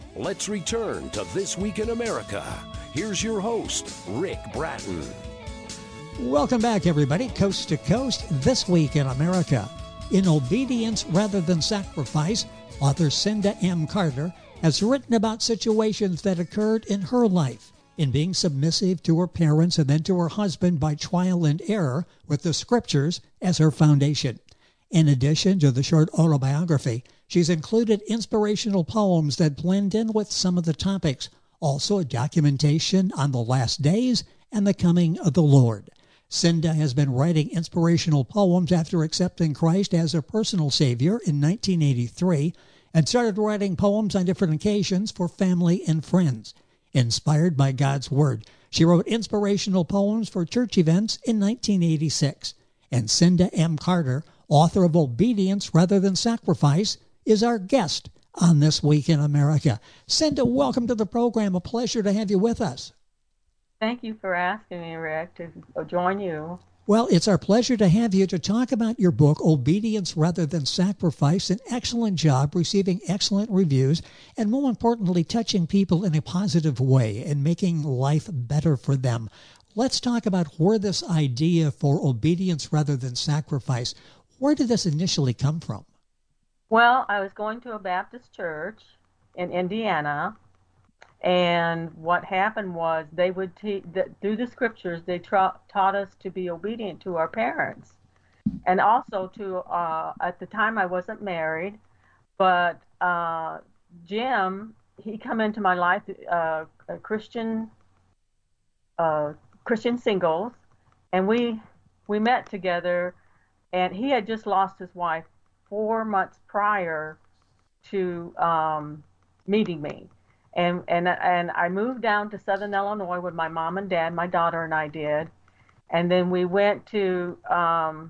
Let's return to This Week in America. Here's your host, Rick Bratton. Welcome back, everybody. Coast to Coast, This Week in America. In Obedience Rather Than Sacrifice, author Cinda M. Carter has written about situations that occurred in her life in being submissive to her parents and then to her husband by trial and error with the scriptures as her foundation. In addition to the short autobiography, she's included inspirational poems that blend in with some of the topics, also a documentation on the last days and the coming of the Lord. Cinda has been writing inspirational poems after accepting Christ as her personal Savior in 1983 and started writing poems on different occasions for family and friends. Inspired by God's Word, she wrote inspirational poems for church events in 1986. And Cinda M. Carter, author of Obedience Rather Than Sacrifice, is our guest on This Week in America. Cinda, welcome to the program. A pleasure to have you with us. Thank you for asking me, Rick, to join you. Well, it's our pleasure to have you to talk about your book, Obedience Rather Than Sacrifice. An excellent job, receiving excellent reviews, and more importantly, touching people in a positive way and making life better for them. Let's talk about where this idea for obedience rather than sacrifice, where did this initially come from? Well, I was going to a Baptist church in Indiana, and what happened was they would through the scriptures, they taught us to be obedient to our parents. And also to, at the time I wasn't married, but Jim, he come into my life, a Christian singles, and we met together, and he had just lost his wife 4 months prior to meeting me. And I moved down to Southern Illinois with my mom and dad, my daughter and I did. And then we went to, my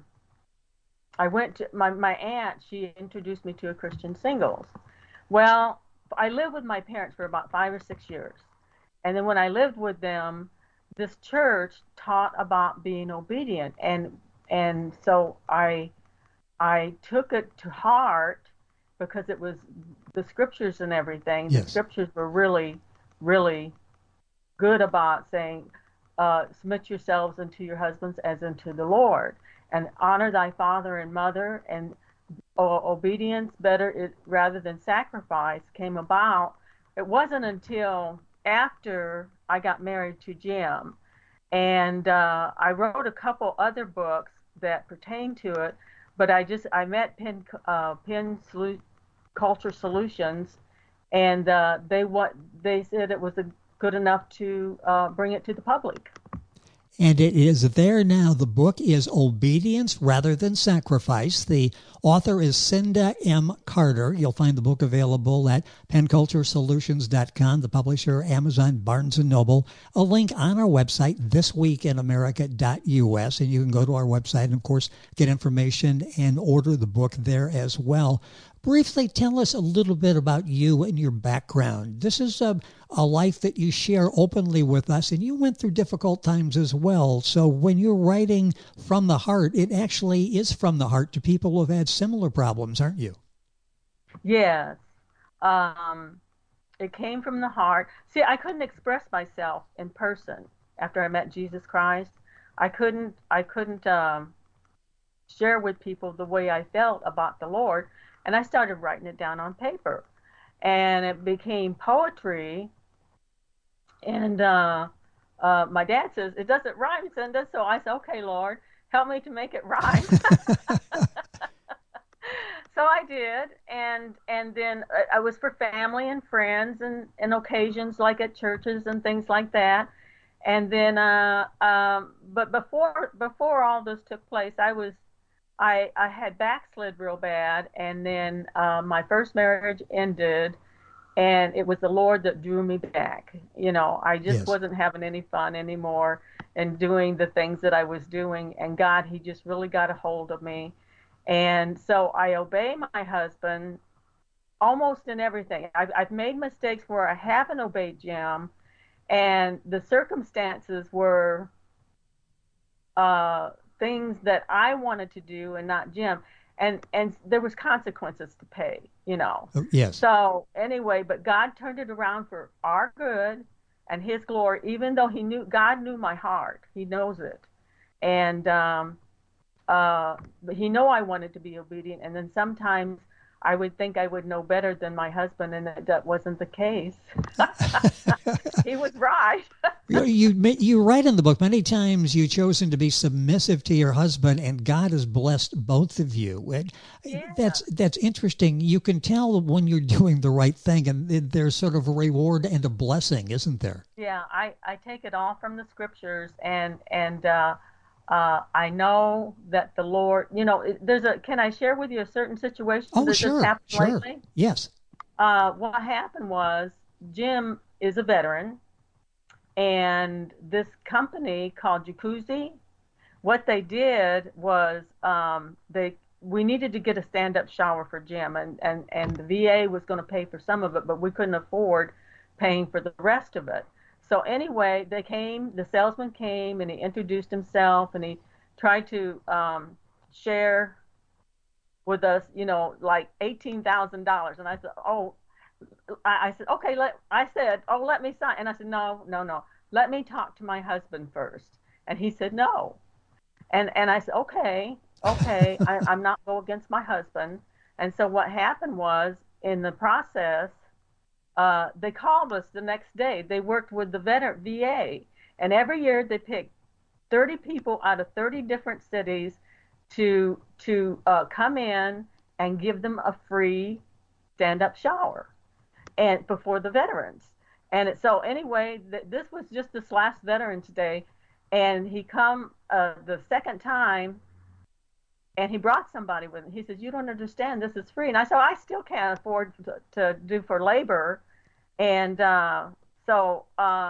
aunt, she introduced me to a Christian singles. Well, I lived with my parents for about 5 or 6 years. And then when I lived with them, this church taught about being obedient. And so I took it to heart because it was the scriptures and everything. Yes. The scriptures were really, really good about saying, submit yourselves unto your husbands as unto the Lord, and honor thy father and mother, and obedience rather than sacrifice came about. It wasn't until after I got married to Jim, and I wrote a couple other books that pertain to it, but I met Penn Culture Solutions, and they said it was good enough to bring it to the public. And it is there now. The book is Obedience Rather Than Sacrifice. The author is Cinda M. Carter. You'll find the book available at PennCultureSolutions.com, the publisher, Amazon, Barnes & Noble. A link on our website, thisweekinamerica.us, and you can go to our website and, of course, get information and order the book there as well. Briefly, tell us a little bit about you and your background. This is a life that you share openly with us, and you went through difficult times as well. So when you're writing from the heart, it actually is from the heart to people who have had similar problems, aren't you? Yes. It came from the heart. See, I couldn't express myself in person after I met Jesus Christ. I couldn't share with people the way I felt about the Lord. And I started writing it down on paper, and it became poetry. And my dad says, it doesn't rhyme, Cinda. So I said, okay, Lord, help me to make it rhyme. So I did. And then I was for family and friends and occasions like at churches and things like that. And then, but before all this took place, I had backslid real bad, and then my first marriage ended, and it was the Lord that drew me back. You know, I just wasn't having any fun anymore and doing the things that I was doing, and God, he just really got a hold of me. And so I obey my husband almost in everything. I've made mistakes where I haven't obeyed Jim, and the circumstances were things that I wanted to do and not Jim. And there was consequences to pay. you know. Oh, yes. So anyway, but God turned it around for our good and His glory. Even though God knew my heart, He knows it, and but He knew I wanted to be obedient. And then sometimes I would think I would know better than my husband, and that wasn't the case. He was right. You write in the book many times you've chosen to be submissive to your husband, and God has blessed both of you. Yeah. That's interesting. You can tell when you're doing the right thing, and there's sort of a reward and a blessing, isn't there? Yeah, I take it all from the scriptures, and I know that the Lord, can I share with you a certain situation Oh, that just sure, happened sure. lately? Yes. What happened was Jim is a veteran, and this company called Jacuzzi, what they did was we needed to get a stand-up shower for Jim, and the VA was going to pay for some of it, but we couldn't afford paying for the rest of it. So anyway, the salesman came, and he introduced himself, and he tried to share with us, like $18,000. And I said, oh, I said, okay, let me sign. And I said, no, no, no, let me talk to my husband first. And he said, no. And I said, okay, I'm not go against my husband. And so what happened was, in the process, they called us the next day. They worked with the VA, and every year they picked 30 people out of 30 different cities to come in and give them a free stand-up shower and before the veterans. And so anyway, this was just this last Veterans Day, and he come the second time, and he brought somebody with him. He says, "You don't understand. This is free." And I said, "I still can't afford to do for labor." And so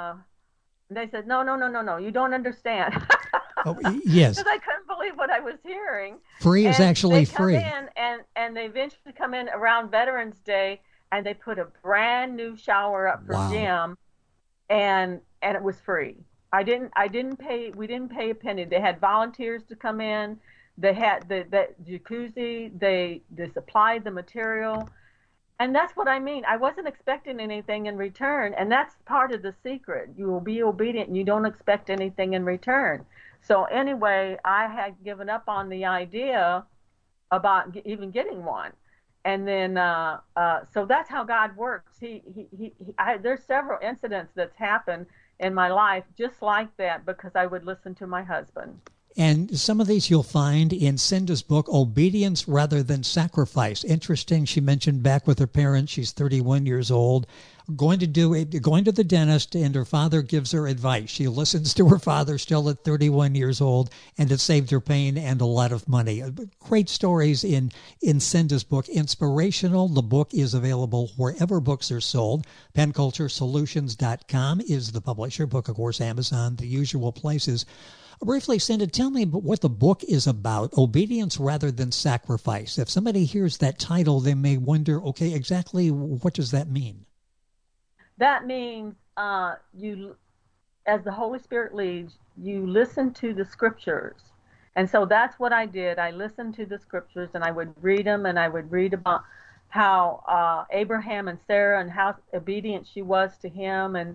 they said, "No, no, no, no, no. You don't understand." Oh, yes. Because I couldn't believe what I was hearing. Free is actually free. They come in, and they eventually come in around Veterans Day, and they put a brand new shower up for Jim, and it was free. I didn't pay. We didn't pay a penny. They had volunteers to come in. They had the jacuzzi. They supplied the material, and that's what I mean. I wasn't expecting anything in return, and that's part of the secret. You will be obedient, and you don't expect anything in return. So anyway, I had given up on the idea about even getting one. And then, so that's how God works. There's several incidents that's happened in my life just like that because I would listen to my husband. And some of these you'll find in Cinda's book, Obedience Rather Than Sacrifice. Interesting. She mentioned back with her parents. She's 31 years old, going to the dentist, and her father gives her advice. She listens to her father still at 31 years old, and it saved her pain and a lot of money. Great stories in Cinda's book. Inspirational. The book is available wherever books are sold. PenCultureSolutions.com is the publisher. Book, of course, Amazon, the usual places. Briefly, Cinda, tell me what the book is about, Obedience Rather Than Sacrifice. If somebody hears that title, they may wonder, okay, exactly what does that mean? That means you, as the Holy Spirit leads, you listen to the scriptures. And so that's what I did. I listened to the scriptures, and I would read them, and I would read about how Abraham and Sarah, and how obedient she was to him, and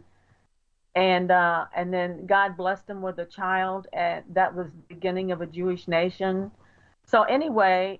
then God blessed them with a child, and that was the beginning of a Jewish nation. So anyway,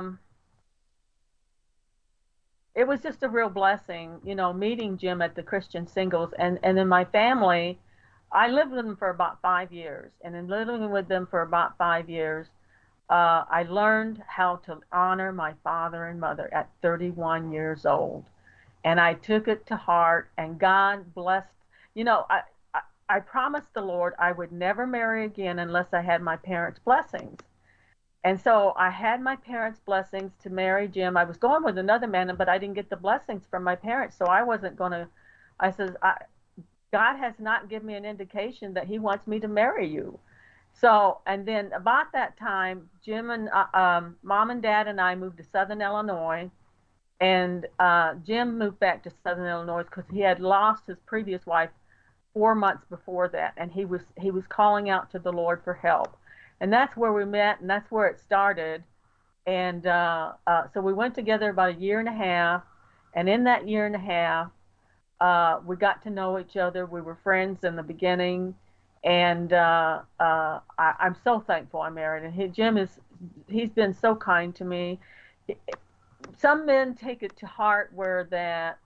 it was just a real blessing, meeting Jim at the Christian Singles, and then my family. I lived with them for about 5 years, and in living with them for about 5 years, I learned how to honor my father and mother at 31 years old, and I took it to heart, and God blessed. I promised the Lord I would never marry again unless I had my parents' blessings. And so I had my parents' blessings to marry Jim. I was going with another man, but I didn't get the blessings from my parents, so I wasn't going to. I said, God has not given me an indication that he wants me to marry you. So, and then about that time, Jim and Mom and Dad and I moved to Southern Illinois, and Jim moved back to Southern Illinois because he had lost his previous wife 4 months before that, and he was calling out to the Lord for help. And that's where we met, and that's where it started. And so we went together about a year and a half, and in that year and a half, we got to know each other. We were friends in the beginning, and I'm so thankful I married him. He's been so kind to me. Some men take it to heart where that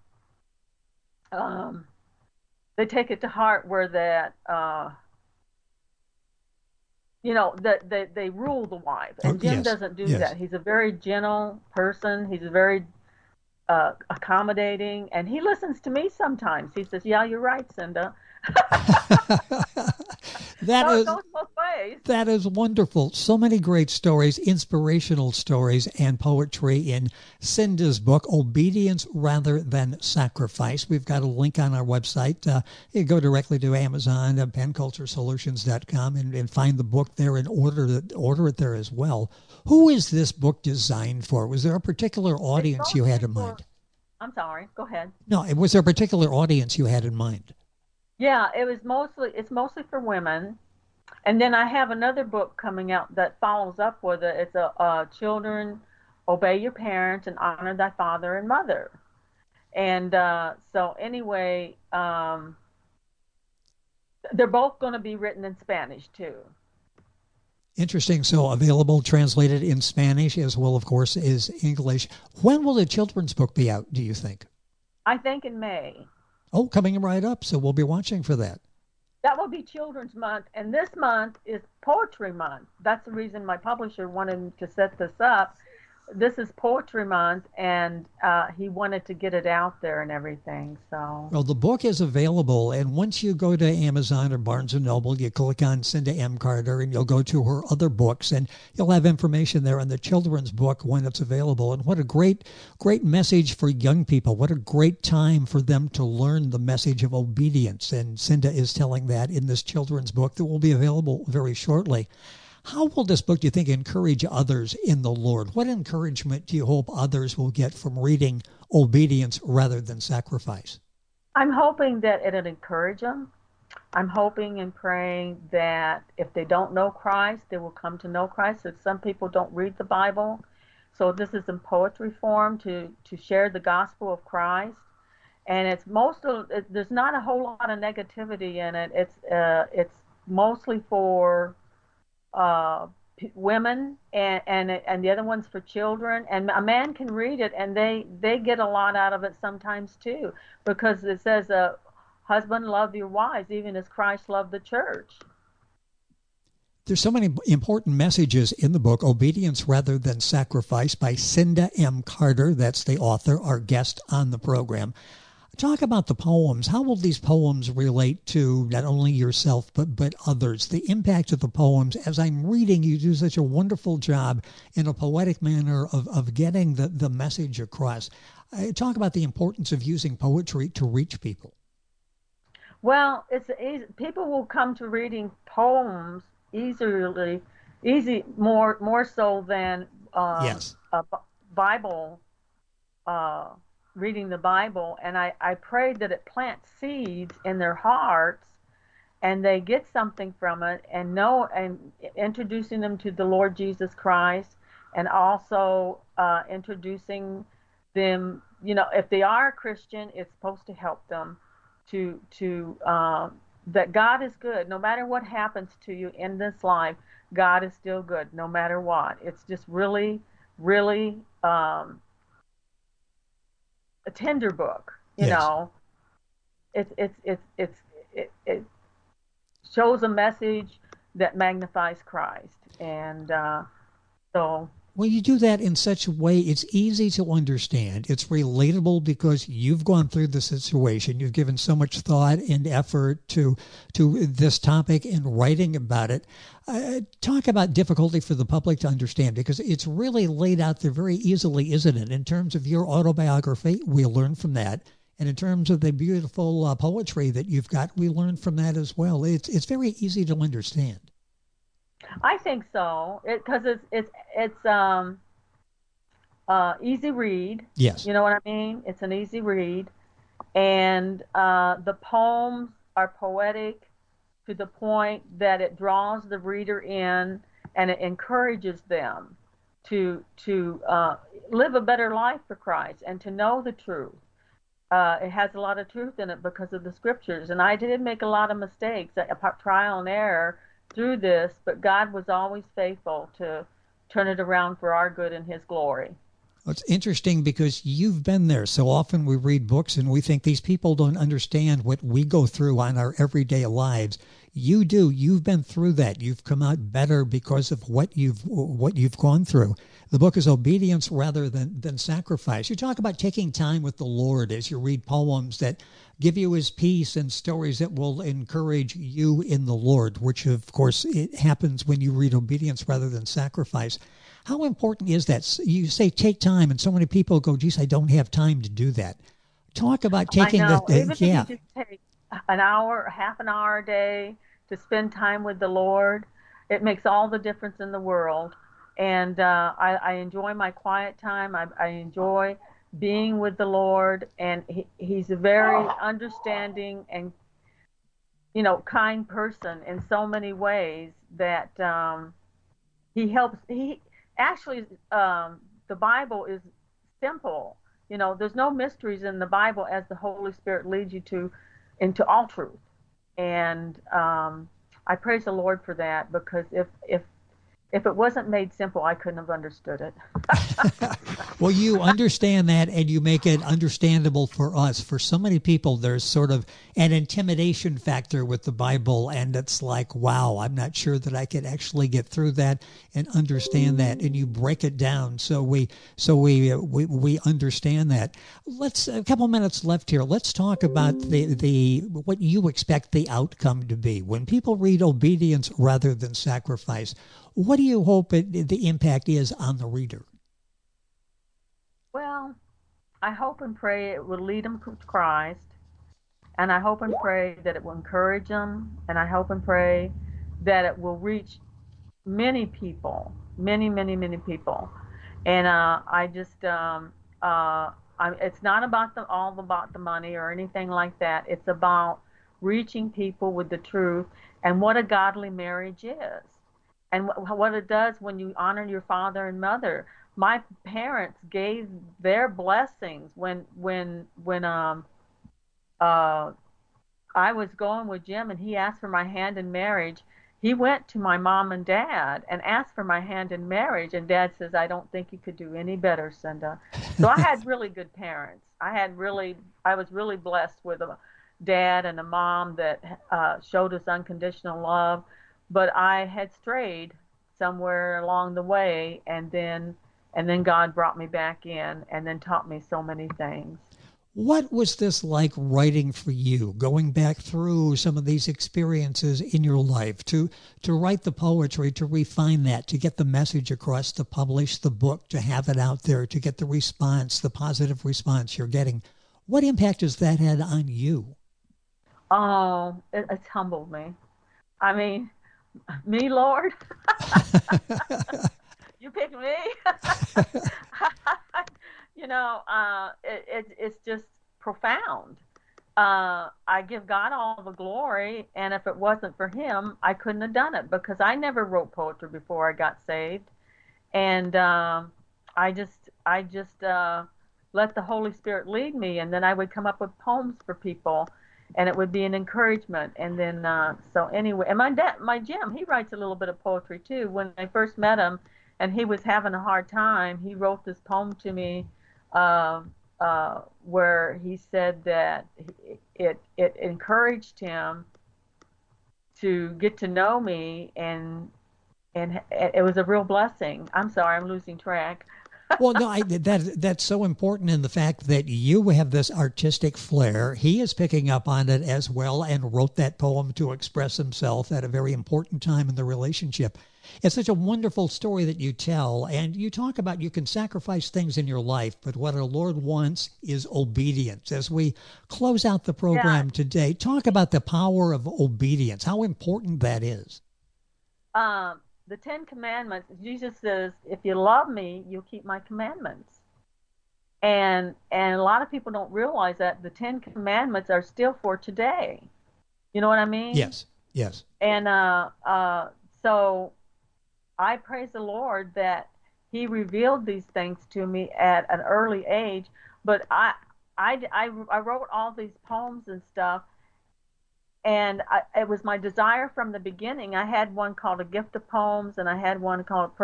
they take it to heart where that that they rule the wife, and Jim Yes, doesn't do yes. that. He's a very gentle person. He's very accommodating, and he listens to me sometimes. He says, "Yeah, you're right, Cinda." That So it is goes both ways. that is wonderful. So many great stories, inspirational stories, and poetry in Cinda's book, Obedience Rather Than Sacrifice. We've got a link on our website. You go directly to Amazon, penculturesolutions.com, and find the book there and order it there as well. Who is this book designed for? Was there a particular It's audience you had mostly in for. mind? I'm sorry. Go ahead. No, was there a particular audience you had in mind? Yeah, it's mostly for women. And then I have another book coming out that follows up with it. It's Children, Obey Your Parents and Honor Thy Father and Mother. And so anyway, they're both going to be written in Spanish too. Interesting. So available, translated in Spanish as well, of course, is English. When will the children's book be out, do you think? I think in May. Oh, coming right up. So we'll be watching for that. That will be Children's Month, and this month is Poetry Month. That's the reason my publisher wanted to set this up. This is Poetry Month, and he wanted to get it out there and everything. So, Well, the book is available, and once you go to Amazon or Barnes & Noble, you click on Cinda M. Carter, and you'll go to her other books, and you'll have information there on the children's book when it's available. And what a great, great message for young people. What a great time for them to learn the message of obedience. And Cinda is telling that in this children's book that will be available very shortly. How will this book, do you think, encourage others in the Lord? What encouragement do you hope others will get from reading Obedience Rather Than Sacrifice? I'm hoping that it'll encourage them. I'm hoping and praying that if they don't know Christ, they will come to know Christ. If some people don't read the Bible, so this is in poetry form to share the gospel of Christ. And there's not a whole lot of negativity in it. It's mostly for women, and the other one's for children, and a man can read it and they get a lot out of it sometimes too, because it says husband, love your wives even as Christ loved the church. There's so many important messages in the book, Obedience Rather Than Sacrifice by Cinda M. Carter. That's the author, our guest on the program. Talk about the poems. How will these poems relate to not only yourself, but others? The impact of the poems. As I'm reading, you do such a wonderful job in a poetic manner of getting the message across. Talk about the importance of using poetry to reach people. Well, it's easy. People will come to reading poems more so than Yes. a Bible reading the Bible, and I pray that it plants seeds in their hearts and they get something from it, and introducing them to the Lord Jesus Christ, and also introducing them, if they are a Christian, it's supposed to help them to that God is good. No matter what happens to you in this life, God is still good no matter what. It's just really, really a tender book, you Yes. know. It shows a message that magnifies Christ, and so. Well, you do that in such a way, it's easy to understand. It's relatable because you've gone through the situation. You've given so much thought and effort to this topic and writing about it. Talk about difficulty for the public to understand, because it's really laid out there very easily, isn't it? In terms of your autobiography, we learn from that. And in terms of the beautiful poetry that you've got, we learn from that as well. It's very easy to understand. I think so, because it's easy read. Yes. You know what I mean? It's an easy read, and the poems are poetic to the point that it draws the reader in and it encourages them. to live a better life for Christ and to know the truth. It has a lot of truth in it because of the scriptures. And I did make a lot of mistakes, trial and error through this, but God was always faithful to turn it around for our good and his glory. Well, it's interesting because you've been there. So often we read books and we think these people don't understand what we go through on our everyday lives. You do. You've been through that. You've come out better because of what you've gone through. The book is Obedience Rather Than Sacrifice. You talk about taking time with the Lord as you read poems that give you his peace and stories that will encourage you in the Lord, which of course it happens when you read Obedience Rather Than Sacrifice. How important is that? You say take time, and so many people go, geez, I don't have time to do that. Talk about taking Even if you just take an hour, half an hour a day to spend time with the Lord, it makes all the difference in the world. And I enjoy my quiet time. I enjoy being with the Lord, and he's a very understanding and kind person in so many ways that he helps. Actually, the Bible is simple. There's no mysteries in the Bible as the Holy Spirit leads you into all truth. And I praise the Lord for that, because if it wasn't made simple, I couldn't have understood it. Well, you understand that, and you make it understandable for us. For so many people, there's sort of an intimidation factor with the Bible, and it's like, wow, I'm not sure that I could actually get through that and understand that. And you break it down so we understand that. Let's a couple minutes left here. Let's talk about the what you expect the outcome to be when people read Obedience Rather Than Sacrifice. What do you hope the impact is on the reader? Well, I hope and pray it will lead them to Christ, and I hope and pray that it will encourage them, and I hope and pray that it will reach many people, many, many, many people. And it's not about all about the money or anything like that. It's about reaching people with the truth and what a godly marriage is, and what it does when you honor your father and mother. My parents gave their blessings when I was going with Jim and he asked for my hand in marriage. He went to my mom and dad and asked for my hand in marriage, and Dad says, I don't think you could do any better, Cinda. So I had really good parents. I was really blessed with a dad and a mom that showed us unconditional love, but I had strayed somewhere along the way, and then God brought me back in and then taught me so many things. What was this like writing for you, going back through some of these experiences in your life, to write the poetry, to refine that, to get the message across, to publish the book, to have it out there, to get the response, the positive response you're getting? What impact has that had on you? Oh, it's humbled me. I mean, me, Lord? You picked me? It's just profound. I give God all the glory, and if it wasn't for him, I couldn't have done it, because I never wrote poetry before I got saved. And I just let the Holy Spirit lead me, and then I would come up with poems for people, and it would be an encouragement. And then so anyway, and my Jim, he writes a little bit of poetry too. When I first met him and he was having a hard time, he wrote this poem to me where he said that it encouraged him to get to know me, and it was a real blessing. I'm sorry, I'm losing track. Well, no, that's so important in the fact that you have this artistic flair. He is picking up on it as well and wrote that poem to express himself at a very important time in the relationship. It's such a wonderful story that you tell, and you talk about you can sacrifice things in your life, but what our Lord wants is obedience. As we close out the program today, talk about the power of obedience, how important that is. The 10 Commandments, Jesus says, if you love me, you'll keep my commandments. And a lot of people don't realize that the 10 Commandments are still for today. You know what I mean? Yes. And so I praise the Lord that He revealed these things to me at an early age, but I wrote all these poems and stuff, and it was my desire from the beginning. I had one called A Gift of Poems, and I had one called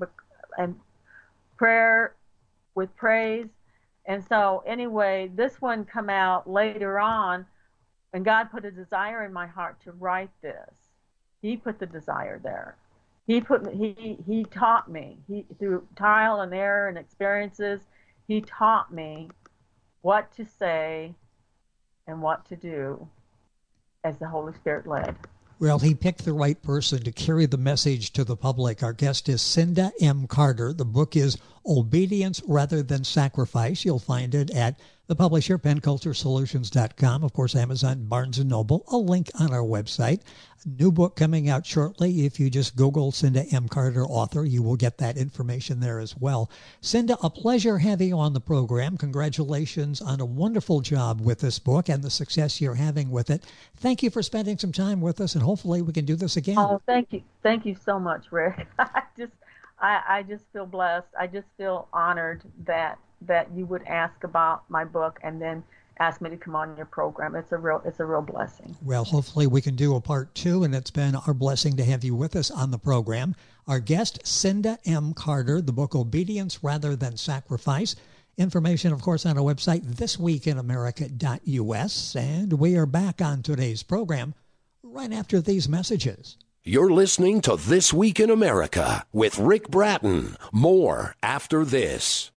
Prayer with Praise. And so anyway, this one come out later on, and God put a desire in my heart to write this. He put the desire there. He taught me. Through trial and error and experiences, he taught me what to say and what to do as the Holy Spirit led. Well, he picked the right person to carry the message to the public. Our guest is Cinda M. Carter. The book is Obedience Rather Than Sacrifice. You'll find it at the publisher, PenCultureSolutions.com. Of course, Amazon, Barnes & Noble. A link on our website. A new book coming out shortly. If you just Google Cinda M. Carter author, you will get that information there as well. Cinda, a pleasure having you on the program. Congratulations on a wonderful job with this book and the success you're having with it. Thank you for spending some time with us, and hopefully we can do this again. Oh, thank you. Thank you so much, Rick. I just feel blessed. I just feel honored that you would ask about my book and then ask me to come on your program. It's a real blessing. Well, hopefully we can do a part 2, and it's been our blessing to have you with us on the program. Our guest, Cinda M. Carter, the book Obedience Rather Than Sacrifice. Information, of course, on our website, thisweekinamerica.us. And we are back on today's program right after these messages. You're listening to This Week in America with Rick Bratton. More after this.